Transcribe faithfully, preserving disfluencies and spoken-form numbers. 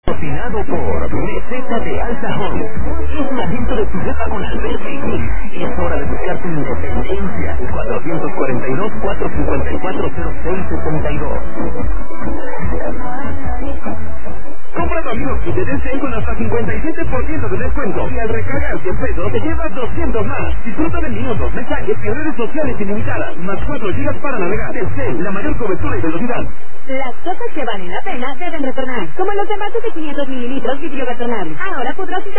Cocinado por Meseta de Alta Home. Es momento de tu cepa con Alberto y Gil. Es hora de buscar tu independencia. cuatrocientos cuarenta y dos, cuatrocientos cincuenta y cuatro, cero seis setenta y dos. Compra tu amigo y te den con hasta cincuenta y siete por ciento de descuento. Y al recargar cien pesos te llevas doscientos más. Disfruta de minutos, mensajes y redes sociales ilimitadas. Más cuatro gigas para navegar. Telcel, la mayor cobertura y velocidad. Las cosas que valen la pena deben retornar. Como los envases de quinientos mililitros vidrio retornable. Ahora podrás